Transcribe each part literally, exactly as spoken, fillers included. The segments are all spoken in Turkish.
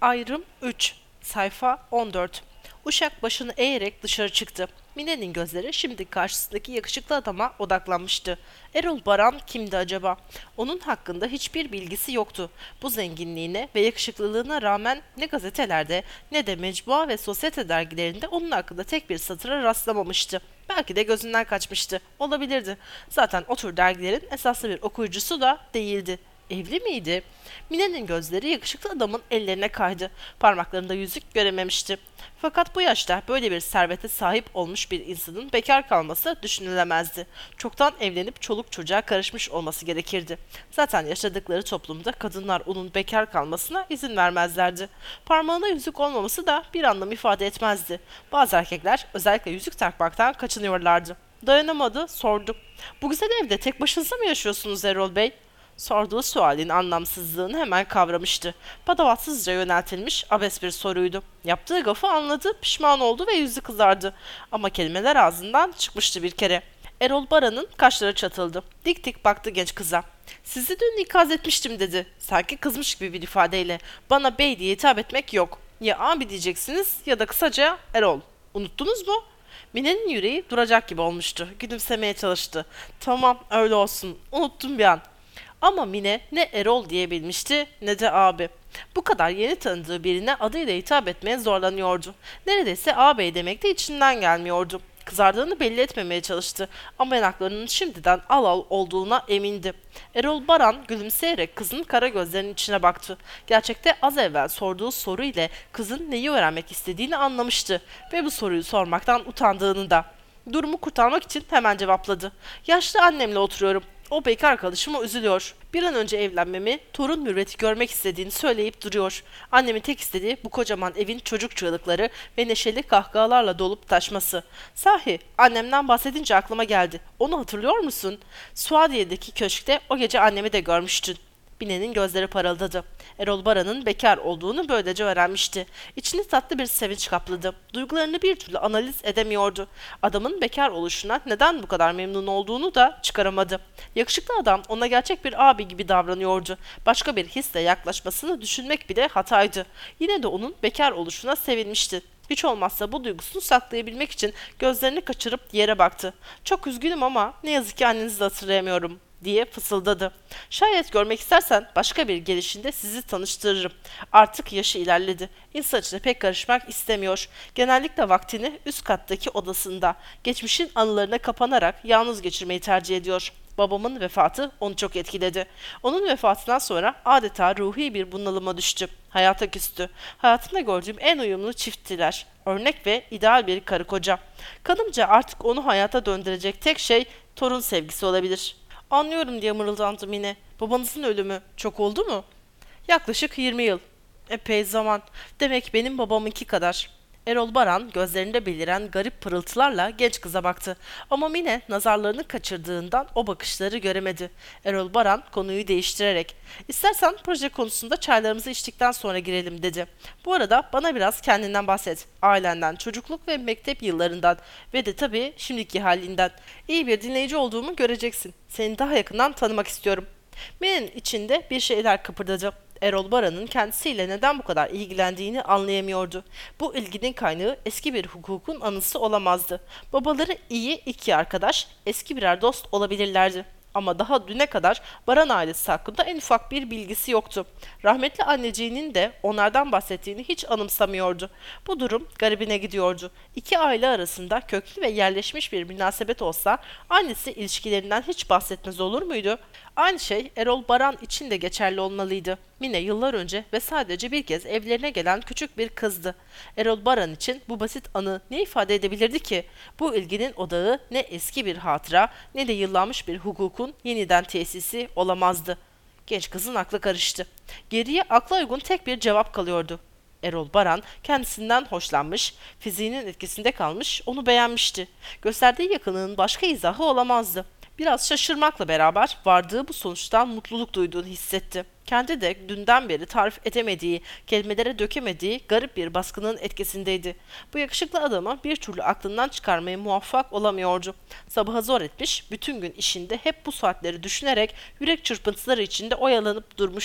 Ayrım üç. Sayfa on dört. Uşak başını eğerek dışarı çıktı. Mine'nin gözleri şimdi karşısındaki yakışıklı adama odaklanmıştı. Erol Baran kimdi acaba? Onun hakkında hiçbir bilgisi yoktu. Bu zenginliğine ve yakışıklılığına rağmen ne gazetelerde ne de mecmua ve sosyete dergilerinde onun hakkında tek bir satıra rastlamamıştı. Belki de gözünden kaçmıştı. Olabilirdi. Zaten o tür dergilerin esaslı bir okuyucusu da değildi. Evli miydi? Mine'nin gözleri yakışıklı adamın ellerine kaydı. Parmaklarında yüzük görememişti. Fakat bu yaşta böyle bir servete sahip olmuş bir insanın bekar kalması düşünülemezdi. Çoktan evlenip çoluk çocuğa karışmış olması gerekirdi. Zaten yaşadıkları toplumda kadınlar onun bekar kalmasına izin vermezlerdi. Parmağına yüzük olmaması da bir anlam ifade etmezdi. Bazı erkekler özellikle yüzük takmaktan kaçınıyorlardı. Dayanamadı, sordu. Bu güzel evde tek başınıza mı yaşıyorsunuz Erol Bey? Sorduğu sualin anlamsızlığını hemen kavramıştı. Patavatsızca yöneltilmiş abes bir soruydu. Yaptığı gafı anladı, pişman oldu ve yüzü kızardı. Ama kelimeler ağzından çıkmıştı bir kere. Erol Baran'ın kaşları çatıldı. Dik dik baktı genç kıza. Sizi dün ikaz etmiştim dedi. Sanki kızmış gibi bir ifadeyle. Bana bey diye hitap etmek yok. Ya abi diyeceksiniz ya da kısaca Erol. Unuttunuz mu? Mine'nin yüreği duracak gibi olmuştu. Gülümsemeye çalıştı. Tamam öyle olsun. Unuttum bir an. Ama Mine ne Erol diyebilmişti ne de abi. Bu kadar yeni tanıdığı birine adıyla hitap etmeye zorlanıyordu. Neredeyse ağabey demek de içinden gelmiyordu. Kızardığını belli etmemeye çalıştı ama yanaklarının şimdiden al al olduğuna emindi. Erol Baran gülümseyerek kızın kara gözlerinin içine baktı. Gerçekte az evvel sorduğu soru ile kızın neyi öğrenmek istediğini anlamıştı ve bu soruyu sormaktan utandığını da. Durumu kurtarmak için hemen cevapladı. Yaşlı annemle oturuyorum. O bekar arkadaşıma üzülüyor. Bir an önce evlenmemi, torun mürveti görmek istediğini söyleyip duruyor. Annemin tek istediği bu kocaman evin çocuk çığlıkları ve neşeli kahkahalarla dolup taşması. Sahi, annemden bahsedince aklıma geldi. Onu hatırlıyor musun? Suadiye'deki köşkte o gece annemi de görmüştün. Bine'nin gözleri parıldadı. Erol Baran'ın bekar olduğunu böylece öğrenmişti. İçini tatlı bir sevinç kapladı. Duygularını bir türlü analiz edemiyordu. Adamın bekar oluşuna neden bu kadar memnun olduğunu da çıkaramadı. Yakışıklı adam ona gerçek bir abi gibi davranıyordu. Başka bir hisle yaklaşmasını düşünmek bile hataydı. Yine de onun bekar oluşuna sevinmişti. Hiç olmazsa bu duygusunu saklayabilmek için gözlerini kaçırıp yere baktı. Çok üzgünüm ama ne yazık ki annenizi de hatırlayamıyorum diye fısıldadı. Şayet görmek istersen başka bir gelişinde sizi tanıştırırım. Artık yaşı ilerledi. İnsan içine pek karışmak istemiyor. Genellikle vaktini üst kattaki odasında, geçmişin anılarına kapanarak yalnız geçirmeyi tercih ediyor. Babamın vefatı onu çok etkiledi. Onun vefatından sonra adeta ruhi bir bunalıma düştü. Hayata küstü. Hayatımda gördüğüm en uyumlu çifttiler. Örnek ve ideal bir karı koca. Kanımca artık onu hayata döndürecek tek şey torun sevgisi olabilir. Anlıyorum diye mırıldandı Mine. Babanızın ölümü çok oldu mu? Yaklaşık yirmi yıl. Epey zaman. Demek benim babamınki kadar. Erol Baran gözlerinde beliren garip pırıltılarla genç kıza baktı. Ama Mine nazarlarını kaçırdığından o bakışları göremedi. Erol Baran konuyu değiştirerek "İstersen proje konusunda çaylarımızı içtikten sonra girelim" dedi. "Bu arada bana biraz kendinden bahset. Ailenden, çocukluk ve mektep yıllarından ve de tabii şimdiki halinden. İyi bir dinleyici olduğumu göreceksin. Seni daha yakından tanımak istiyorum." Mine'nin içinde bir şeyler kıpırdadı. Erol Baran'ın kendisiyle neden bu kadar ilgilendiğini anlayamıyordu. Bu ilginin kaynağı eski bir hukukun anısı olamazdı. Babaları iyi iki arkadaş, eski birer dost olabilirlerdi. Ama daha düne kadar Baran ailesi hakkında en ufak bir bilgisi yoktu. Rahmetli anneciğinin de onlardan bahsettiğini hiç anımsamıyordu. Bu durum garibine gidiyordu. İki aile arasında köklü ve yerleşmiş bir münasebet olsa annesi ilişkilerinden hiç bahsetmez olur muydu? Aynı şey Erol Baran için de geçerli olmalıydı. Mine yıllar önce ve sadece bir kez evlerine gelen küçük bir kızdı. Erol Baran için bu basit anı ne ifade edebilirdi ki? Bu ilginin odağı ne eski bir hatıra ne de yıllanmış bir hukukun yeniden tesisi olamazdı. Genç kızın aklı karıştı. Geriye akla uygun tek bir cevap kalıyordu. Erol Baran kendisinden hoşlanmış, fiziğinin etkisinde kalmış, onu beğenmişti. Gösterdiği yakınlığın başka izahı olamazdı. Biraz şaşırmakla beraber vardığı bu sonuçtan mutluluk duyduğunu hissetti. Kendi de dünden beri tarif edemediği, kelimelere dökemediği garip bir baskının etkisindeydi. Bu yakışıklı adamı bir türlü aklından çıkarmaya muvaffak olamıyordu. Sabahı zor etmiş, bütün gün işinde hep bu saatleri düşünerek yürek çırpıntıları içinde oyalanıp durmuştu.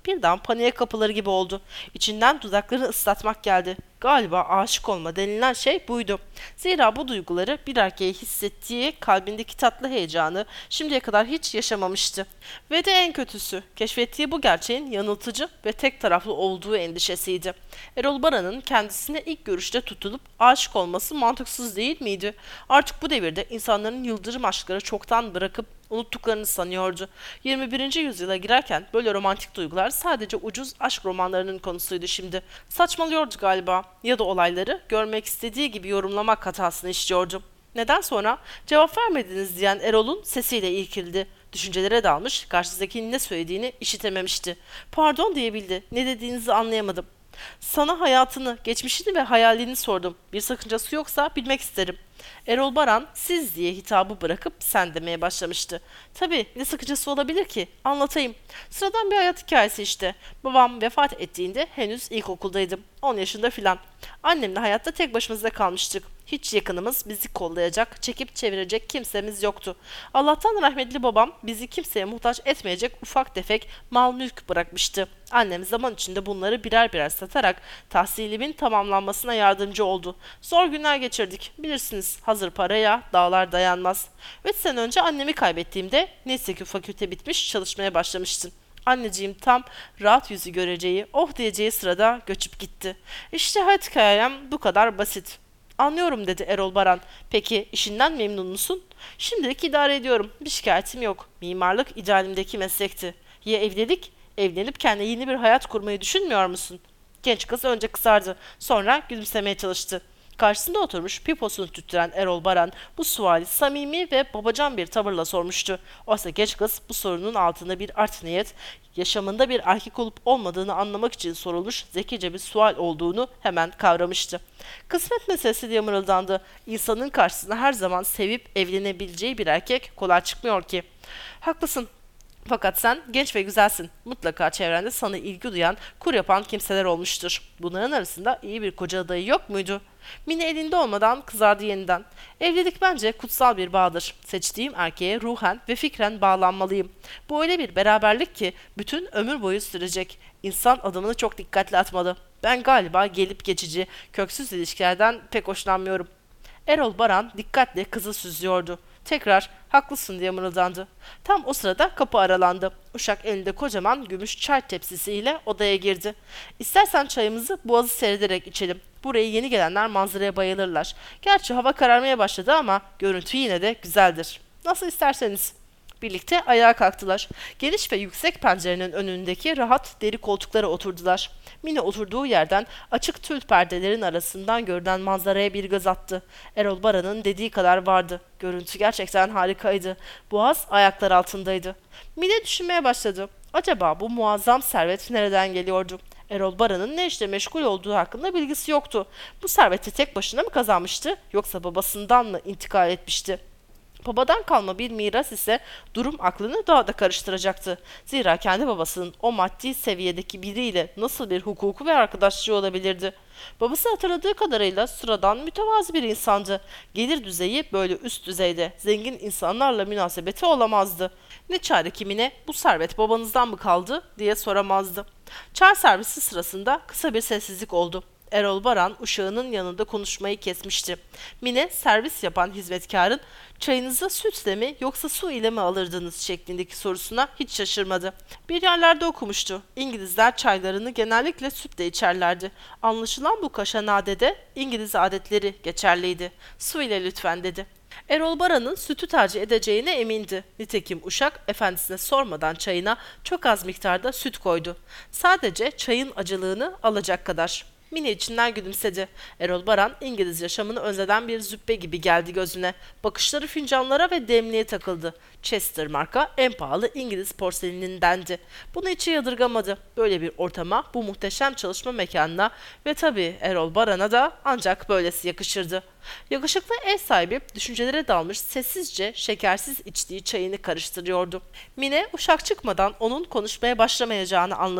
Birden paniğe kapıları gibi oldu. İçinden dudaklarını ıslatmak geldi. Galiba aşık olma denilen şey buydu. Zira bu duyguları bir erkeğe hissettiği kalbindeki tatlı heyecanı şimdiye kadar hiç yaşamamıştı. Ve de en kötüsü, keşfettiği bu gerçeğin yanıltıcı ve tek taraflı olduğu endişesiydi. Erol Baran'ın kendisine ilk görüşte tutulup aşık olması mantıksız değil miydi? Artık bu devirde insanların yıldırım aşkları çoktan bırakıp unuttuklarını sanıyordu. yirmi birinci yüzyıla girerken böyle romantik duygular sadece ucuz aşk romanlarının konusuydu şimdi. Saçmalıyordu galiba ya da olayları görmek istediği gibi yorumlamak hatasını işliyordu. Neden sonra cevap vermediniz diyen Erol'un sesiyle irkildi. Düşüncelere dalmış, karşısındakinin ne söylediğini işitememişti. Pardon diyebildi. Ne dediğinizi anlayamadım. Sana hayatını, geçmişini ve hayalini sordum. Bir sakıncası yoksa bilmek isterim. Erol Baran siz diye hitabı bırakıp sen demeye başlamıştı. Tabii ne sakıncası olabilir ki? Anlatayım. Sıradan bir hayat hikayesi işte. Babam vefat ettiğinde henüz ilkokuldaydım. on yaşında filan. Annemle hayatta tek başımıza kalmıştık. Hiç yakınımız bizi kollayacak, çekip çevirecek kimsemiz yoktu. Allah'tan rahmetli babam bizi kimseye muhtaç etmeyecek ufak tefek mal mülk bırakmıştı. Annem zaman içinde bunları birer birer satarak tahsilimin tamamlanmasına yardımcı oldu. Zor günler geçirdik. Bilirsiniz hazır paraya dağlar dayanmaz. Üç sene önce annemi kaybettiğimde neyse ki fakülte bitmiş çalışmaya başlamıştım. Anneciğim tam rahat yüzü göreceği, oh diyeceği sırada göçüp gitti. İşte hayat hikayem bu kadar basit. Anlıyorum dedi Erol Baran. Peki işinden memnun musun? Şimdilik idare ediyorum. Bir şikayetim yok. Mimarlık idealimdeki meslekti. Ya evlilik? Evlenip kendine yeni bir hayat kurmayı düşünmüyor musun? Genç kız önce kızardı. Sonra gülümsemeye çalıştı. Karşısında oturmuş piposunu tüttüren Erol Baran bu suali samimi ve babacan bir tavırla sormuştu. Oysa genç kız bu sorunun altında bir art niyet, yaşamında bir erkek olup olmadığını anlamak için sorulmuş zekice bir sual olduğunu hemen kavramıştı. Kısmet meselesi diye mırıldandı. İnsanın karşısına her zaman sevip evlenebileceği bir erkek kolay çıkmıyor ki. Haklısın. Fakat sen genç ve güzelsin. Mutlaka çevrende sana ilgi duyan, kur yapan kimseler olmuştur. Bunların arasında iyi bir koca adayı yok muydu? Mine elinde olmadan kızardı yeniden. Evlilik bence kutsal bir bağdır. Seçtiğim erkeğe ruhen ve fikren bağlanmalıyım. Bu öyle bir beraberlik ki bütün ömür boyu sürecek. İnsan adımını çok dikkatli atmalı. Ben galiba gelip geçici, köksüz ilişkilerden pek hoşlanmıyorum. Erol Baran dikkatle kızı süzüyordu. Tekrar haklısın diye mırıldandı. Tam o sırada kapı aralandı. Uşak elinde kocaman gümüş çay tepsisiyle odaya girdi. İstersen çayımızı boğazı seyrederek içelim. Buraya yeni gelenler manzaraya bayılırlar. Gerçi hava kararmaya başladı ama görüntü yine de güzeldir. Nasıl isterseniz. Birlikte ayağa kalktılar. Geniş ve yüksek pencerenin önündeki rahat deri koltuklara oturdular. Mine oturduğu yerden açık tül perdelerin arasından görünen manzaraya bir göz attı. Erol Baran'ın dediği kadar vardı. Görüntü gerçekten harikaydı. Boğaz ayaklar altındaydı. Mine düşünmeye başladı. Acaba bu muazzam servet nereden geliyordu? Erol Baran'ın ne işle meşgul olduğu hakkında bilgisi yoktu. Bu serveti tek başına mı kazanmıştı yoksa babasından mı intikal etmişti? Babadan kalma bir miras ise durum aklını daha da karıştıracaktı. Zira kendi babasının o maddi seviyedeki biriyle nasıl bir hukuku ve arkadaşlığı olabilirdi? Babası hatırladığı kadarıyla sıradan mütevazi bir insandı. Gelir düzeyi böyle üst düzeyde, zengin insanlarla münasebeti olamazdı. Ne çare kimine bu servet babanızdan mı kaldı diye soramazdı. Çay servisi sırasında kısa bir sessizlik oldu. Erol Baran uşağının yanında konuşmayı kesmişti. Mine servis yapan hizmetkarın çayınızı sütle mi yoksa su ile mi alırdınız şeklindeki sorusuna hiç şaşırmadı. Bir yerlerde okumuştu. İngilizler çaylarını genellikle sütle içerlerdi. Anlaşılan bu kaşanadede İngiliz adetleri geçerliydi. Su ile lütfen dedi. Erol Baran'ın sütü tercih edeceğine emindi. Nitekim uşak efendisine sormadan çayına çok az miktarda süt koydu. Sadece çayın acılığını alacak kadar. Mine içinden gülümsedi. Erol Baran İngiliz yaşamını özleden bir züppe gibi geldi gözüne. Bakışları fincanlara ve demliğe takıldı. Chester marka en pahalı İngiliz porselindendendi. Bunu içi yadırgamadı. Böyle bir ortama, bu muhteşem çalışma mekanına ve tabii Erol Baran'a da ancak böylesi yakışırdı. Yakışıklı ev sahibi düşüncelere dalmış sessizce şekersiz içtiği çayını karıştırıyordu. Mine uşak çıkmadan onun konuşmaya başlamayacağını anladı.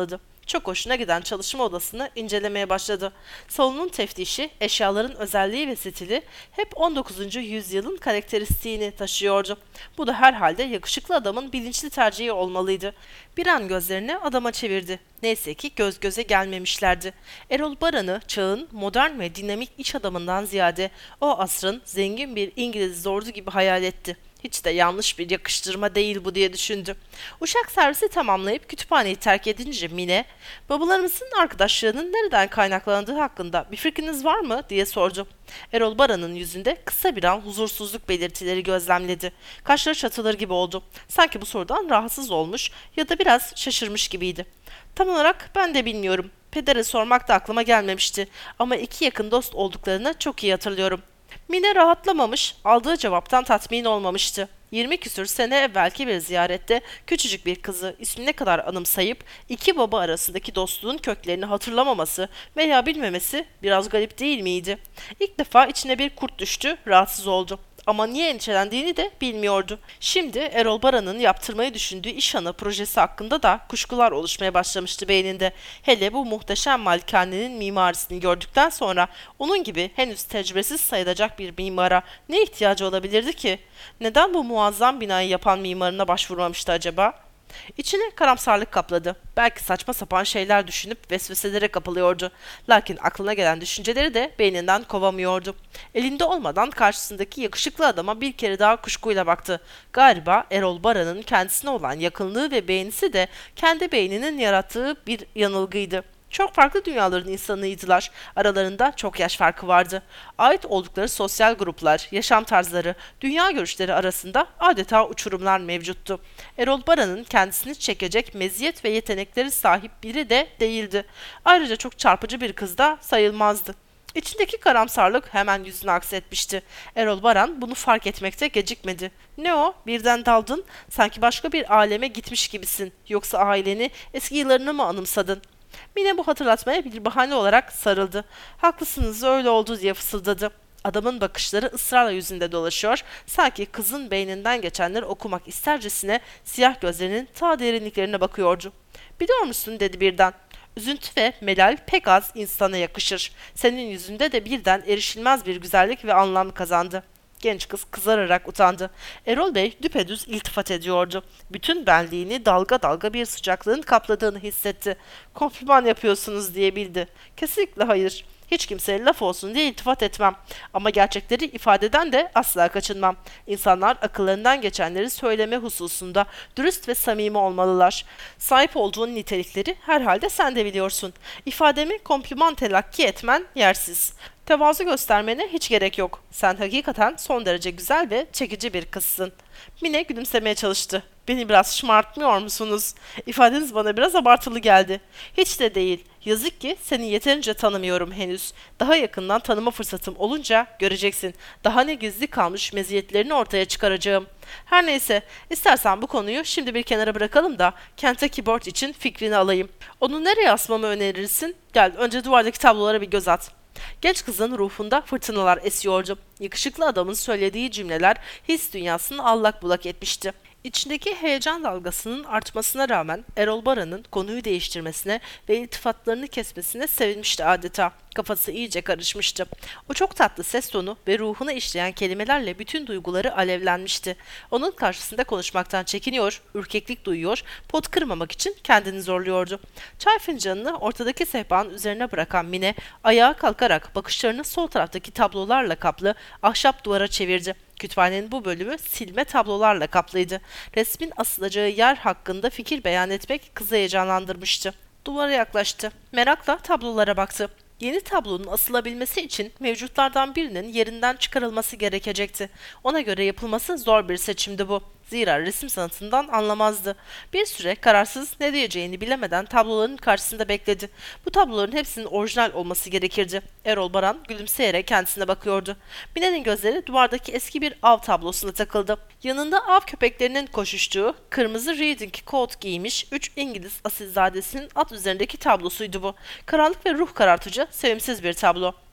Çok hoşuna giden çalışma odasını incelemeye başladı. Salonun teftişi, eşyaların özelliği ve stili hep on dokuzuncu yüzyılın karakteristiğini taşıyordu. Bu da herhalde yakışıklı adamın bilinçli tercihi olmalıydı. Bir an gözlerini adama çevirdi. Neyse ki göz göze gelmemişlerdi. Erol Baran'ı çağın modern ve dinamik iş adamından ziyade o asrın zengin bir İngiliz lordu gibi hayal etti. Hiç de yanlış bir yakıştırma değil bu diye düşündü. Uşak servisi tamamlayıp kütüphaneyi terk edince Mine, babalarımızın arkadaşlığının nereden kaynaklandığı hakkında bir fikriniz var mı diye sordu. Erol Baran'ın yüzünde kısa bir an huzursuzluk belirtileri gözlemledi. Kaşları çatılır gibi oldu. Sanki bu sorudan rahatsız olmuş ya da biraz şaşırmış gibiydi. Tam olarak ben de bilmiyorum. Pedere sormak da aklıma gelmemişti. Ama iki yakın dost olduklarını çok iyi hatırlıyorum. Mine rahatlamamış, aldığı cevaptan tatmin olmamıştı. Yirmi küsür sene evvelki bir ziyarette küçücük bir kızı ismine kadar anımsayıp iki baba arasındaki dostluğun köklerini hatırlamaması veya bilmemesi biraz garip değil miydi? İlk defa içine bir kurt düştü, rahatsız oldu. Ama niye endişelendiğini de bilmiyordu. Şimdi Erol Baran'ın yaptırmayı düşündüğü İşhanı projesi hakkında da kuşkular oluşmaya başlamıştı beyninde. Hele bu muhteşem malikanenin mimarisini gördükten sonra onun gibi henüz tecrübesiz sayılacak bir mimara ne ihtiyacı olabilirdi ki? Neden bu muazzam binayı yapan mimarına başvurmamıştı acaba? İçine karamsarlık kapladı. Belki saçma sapan şeyler düşünüp vesveselere kapılıyordu. Lakin aklına gelen düşünceleri de beyninden kovamıyordu. Elinde olmadan karşısındaki yakışıklı adama bir kere daha kuşkuyla baktı. Galiba Erol Baran'ın kendisine olan yakınlığı ve beğenisi de kendi beyninin yarattığı bir yanılgıydı. Çok farklı dünyaların insanıydılar. Aralarında çok yaş farkı vardı. Ait oldukları sosyal gruplar, yaşam tarzları, dünya görüşleri arasında adeta uçurumlar mevcuttu. Erol Baran'ın kendisini çekecek meziyet ve yetenekleri sahip biri de değildi. Ayrıca çok çarpıcı bir kız da sayılmazdı. İçindeki karamsarlık hemen yüzüne aksetmişti. Erol Baran bunu fark etmekte gecikmedi. Ne o? Birden daldın. Sanki başka bir aleme gitmiş gibisin. Yoksa aileni, eski yıllarını mı anımsadın? Mine bu hatırlatmaya bir bahane olarak sarıldı. Haklısınız öyle oldu diye fısıldadı. Adamın bakışları ısrarla yüzünde dolaşıyor, sanki kızın beyninden geçenleri okumak istercesine siyah gözlerinin ta derinliklerine bakıyordu. Biliyor musun dedi birden. Üzüntü ve melal pek az insana yakışır. Senin yüzünde de birden erişilmez bir güzellik ve anlam kazandı. Genç kız kızararak utandı. Erol Bey düpedüz iltifat ediyordu. Bütün benliğini dalga dalga bir sıcaklığın kapladığını hissetti. Kompliman yapıyorsunuz diye bildi. Kesinlikle hayır. Hiç kimseye laf olsun diye iltifat etmem. Ama gerçekleri ifadeden de asla kaçınmam. İnsanlar akıllarından geçenleri söyleme hususunda dürüst ve samimi olmalılar. Sahip olduğun nitelikleri herhalde sen de biliyorsun. İfademi kompliman telakki etmen yersiz. Tevazu göstermene hiç gerek yok. Sen hakikaten son derece güzel ve çekici bir kızsın. Mine gülümsemeye çalıştı. Beni biraz şımartmıyor musunuz? İfadeniz bana biraz abartılı geldi. Hiç de değil. Yazık ki seni yeterince tanımıyorum henüz. Daha yakından tanıma fırsatım olunca göreceksin. Daha ne gizli kalmış meziyetlerini ortaya çıkaracağım. Her neyse, istersen bu konuyu şimdi bir kenara bırakalım da Kentucky Board için fikrini alayım. Onu nereye asmamı önerirsin? Gel önce duvardaki tablolara bir göz at. Genç kızın ruhunda fırtınalar esiyordu. Yakışıklı adamın söylediği cümleler his dünyasını allak bullak etmişti. İçindeki heyecan dalgasının artmasına rağmen Erol Baran'ın konuyu değiştirmesine ve iltifatlarını kesmesine sevinmişti adeta. Kafası iyice karışmıştı. O çok tatlı ses tonu ve ruhuna işleyen kelimelerle bütün duyguları alevlenmişti. Onun karşısında konuşmaktan çekiniyor, ürkeklik duyuyor, pot kırmamak için kendini zorluyordu. Çay fincanını ortadaki sehpanın üzerine bırakan Mine ayağa kalkarak bakışlarını sol taraftaki tablolarla kaplı ahşap duvara çevirdi. Kütüphanenin bu bölümü silme tablolarla kaplıydı. Resmin asılacağı yer hakkında fikir beyan etmek kızı heyecanlandırmıştı. Duvara yaklaştı. Merakla tablolara baktı. Yeni tablonun asılabilmesi için mevcutlardan birinin yerinden çıkarılması gerekecekti. Ona göre yapılması zor bir seçimdi bu. Zira resim sanatından anlamazdı. Bir süre kararsız ne diyeceğini bilemeden tabloların karşısında bekledi. Bu tabloların hepsinin orijinal olması gerekirdi. Erol Baran gülümseyerek kendisine bakıyordu. Mine'nin gözleri duvardaki eski bir av tablosuna takıldı. Yanında av köpeklerinin koşuştuğu, kırmızı reading coat giymiş üç İngiliz asilzadesinin at üzerindeki tablosuydu bu. Karanlık ve ruh karartıcı, sevimsiz bir tablo.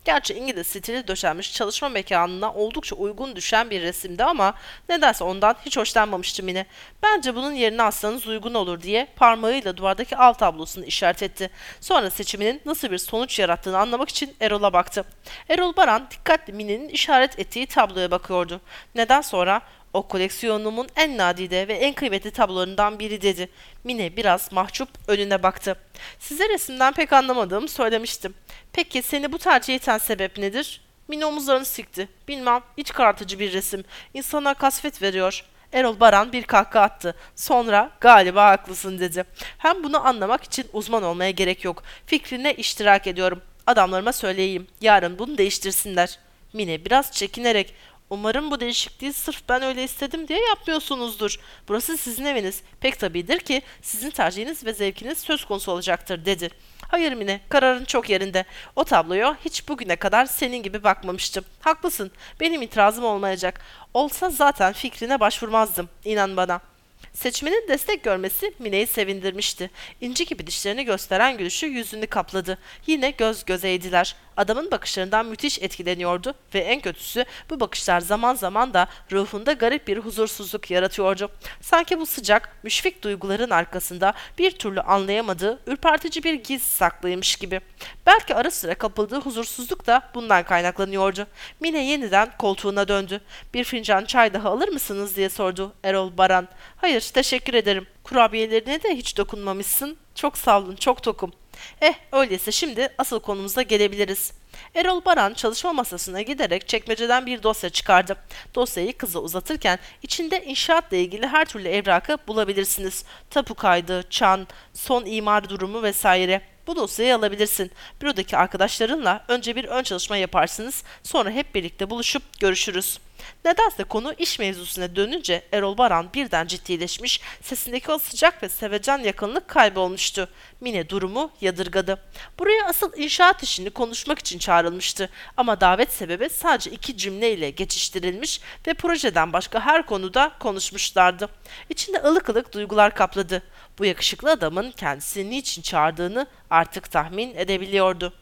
Gerçi İngiliz stili döşenmiş çalışma mekanına oldukça uygun düşen bir resimdi ama nedense ondan hiç hoşlanmamıştı Mine. Bence bunun yerine alsanız uygun olur diye parmağıyla duvardaki av tablosunu işaret etti. Sonra seçiminin nasıl bir sonuç yarattığını anlamak için Erol'a baktı. Erol Baran dikkatli Mine'nin işaret ettiği tabloya bakıyordu. Neden sonra o koleksiyonumun en nadide ve en kıymetli tablolarından biri dedi. Mine biraz mahcup önüne baktı. Size resimden pek anlamadığımı söylemiştim. Peki seni bu tercihe iten sebep nedir? Mine omuzlarını sikti. Bilmem, iç karartıcı bir resim. İnsana kasvet veriyor. Erol Baran bir kahkaha attı. Sonra galiba haklısın dedi. Hem bunu anlamak için uzman olmaya gerek yok. Fikrine iştirak ediyorum. Adamlarıma söyleyeyim. Yarın bunu değiştirsinler. Mine biraz çekinerek umarım bu değişikliği sırf ben öyle istedim diye yapmıyorsunuzdur. Burası sizin eviniz. Pek tabidir ki sizin tercihiniz ve zevkiniz söz konusu olacaktır dedi. Hayır Mine, kararın çok yerinde. O tabloya hiç bugüne kadar senin gibi bakmamıştım. Haklısın, benim itirazım olmayacak. Olsa zaten fikrine başvurmazdım, inan bana. Seçmenin destek görmesi Mine'yi sevindirmişti. İnci gibi dişlerini gösteren gülüşü yüzünü kapladı. Yine göz gözeydiler. Adamın bakışlarından müthiş etkileniyordu ve en kötüsü bu bakışlar zaman zaman da ruhunda garip bir huzursuzluk yaratıyordu. Sanki bu sıcak, müşfik duyguların arkasında bir türlü anlayamadığı ürpertici bir giz saklıymış gibi. Belki ara sıra kapıldığı huzursuzluk da bundan kaynaklanıyordu. Mine yeniden koltuğuna döndü. Bir fincan çay daha alır mısınız diye sordu Erol Baran. Hayır, teşekkür ederim. Kurabiyelerine de hiç dokunmamışsın. Çok sağ olun, çok tokum. Eh, öyleyse şimdi asıl konumuza gelebiliriz. Erol Baran çalışma masasına giderek çekmeceden bir dosya çıkardı. Dosyayı kıza uzatırken içinde inşaatla ilgili her türlü evrakı bulabilirsiniz. Tapu kaydı, çan, son imar durumu vesaire. Bu dosyayı alabilirsin. Bürodaki arkadaşlarınla önce bir ön çalışma yaparsınız, sonra hep birlikte buluşup görüşürüz. Nedense konu iş mevzusuna dönünce Erol Baran birden ciddileşmiş, sesindeki o sıcak ve sevecen yakınlık kaybolmuştu. Mine durumu yadırgadı. Buraya asıl inşaat işini konuşmak için çağrılmıştı ama davet sebebi sadece iki cümleyle geçiştirilmiş ve projeden başka her konuda konuşmuşlardı. İçinde ılık ılık duygular kapladı. Bu yakışıklı adamın kendisini niçin çağırdığını artık tahmin edebiliyordu.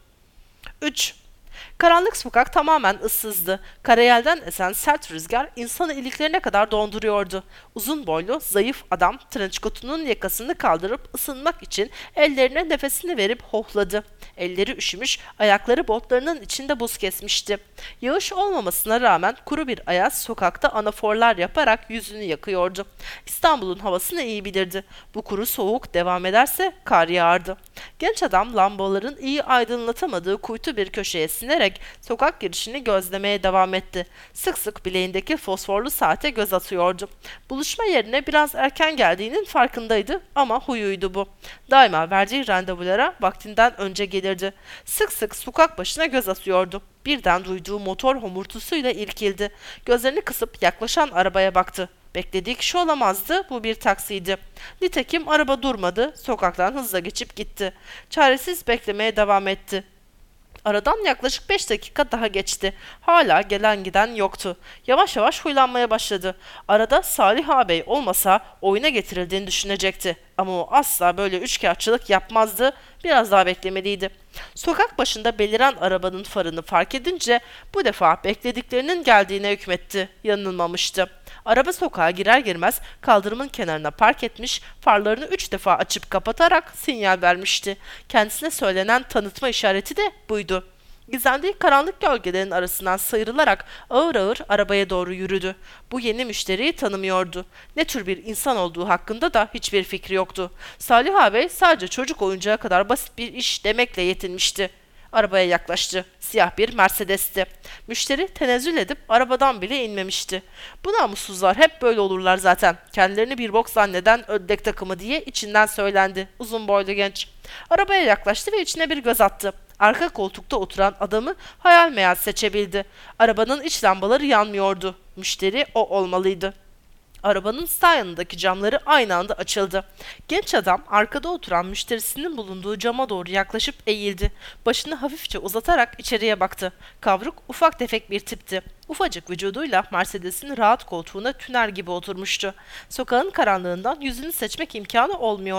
üç. Karanlık sokak tamamen ıssızdı. Karayelden esen sert rüzgar insanı iliklerine kadar donduruyordu. Uzun boylu, zayıf adam trençkotunun yakasını kaldırıp ısınmak için ellerine nefesini verip hohladı. Elleri üşümüş, ayakları botlarının içinde buz kesmişti. Yağış olmamasına rağmen kuru bir ayaz sokakta anaforlar yaparak yüzünü yakıyordu. İstanbul'un havasını iyi bilirdi. Bu kuru soğuk devam ederse kar yağardı. Genç adam lambaların iyi aydınlatamadığı kuytu bir köşeye sinerek sokak girişini gözlemeye devam etti. Sık sık bileğindeki fosforlu saate göz atıyordu. Buluşma yerine biraz erken geldiğinin farkındaydı ama huyuydu bu. Daima verdiği randevulara vaktinden önce gelirdi. Sık sık sokak başına göz atıyordu. Birden duyduğu motor homurtusuyla irkildi. Gözlerini kısıp yaklaşan arabaya baktı. Beklediği kişi olamazdı, bu bir taksiydi. Nitekim araba durmadı, sokaktan hızla geçip gitti. Çaresiz beklemeye devam etti. Aradan yaklaşık beş dakika daha geçti. Hala gelen giden yoktu. Yavaş yavaş huylanmaya başladı. Arada Salih ağabey olmasa oyuna getirildiğini düşünecekti. Ama o asla böyle üçkağıtçılık yapmazdı. Biraz daha beklemeliydi. Sokak başında beliren arabanın farını fark edince bu defa beklediklerinin geldiğine hükmetti. Yanılmamıştı. Araba sokağa girer girmez kaldırımın kenarına park etmiş, farlarını üç defa açıp kapatarak sinyal vermişti. Kendisine söylenen tanıtma işareti de buydu. Gizlendiği karanlık gölgelerin arasından sıyrılarak ağır ağır arabaya doğru yürüdü. Bu yeni müşteriyi tanımıyordu. Ne tür bir insan olduğu hakkında da hiçbir fikri yoktu. Salih ağabey sadece çocuk oyuncağı kadar basit bir iş demekle yetinmişti. Arabaya yaklaştı. Siyah bir Mercedes'ti. Müşteri tenezzül edip arabadan bile inmemişti. Bu namussuzlar hep böyle olurlar zaten. Kendilerini bir bok zanneden ödlek takımı diye içinden söylendi. Uzun boylu genç. Arabaya yaklaştı ve içine bir göz attı. Arka koltukta oturan adamı hayal meyal seçebildi. Arabanın iç lambaları yanmıyordu. Müşteri o olmalıydı. Arabanın sağ yanındaki camları aynı anda açıldı. Genç adam arkada oturan müşterisinin bulunduğu cama doğru yaklaşıp eğildi. Başını hafifçe uzatarak içeriye baktı. Kavruk, ufak tefek bir tipti. Ufacık vücuduyla Mercedes'in rahat koltuğuna tüner gibi oturmuştu. Sokağın karanlığından yüzünü seçmek imkanı olmuyordu.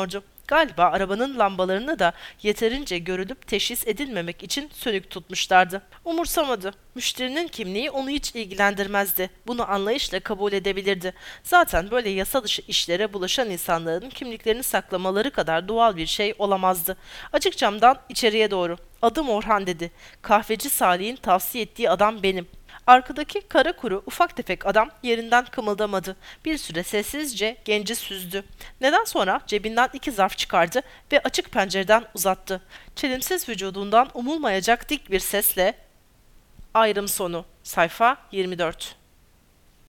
Galiba arabanın lambalarını da yeterince görülüp teşhis edilmemek için sönük tutmuşlardı. Umursamadı. Müşterinin kimliği onu hiç ilgilendirmezdi. Bunu anlayışla kabul edebilirdi. Zaten böyle yasa dışı işlere bulaşan insanların kimliklerini saklamaları kadar doğal bir şey olamazdı. Açık camdan içeriye doğru. "Adım Orhan," dedi. "Kahveci Salih'in tavsiye ettiği adam benim." Arkadaki kara kuru ufak tefek adam yerinden kımıldamadı. Bir süre sessizce genci süzdü. Neden sonra cebinden iki zarf çıkardı ve açık pencereden uzattı. Çelimsiz vücudundan umulmayacak dik bir sesle: "Ayrım sonu. Sayfa yirmi dört."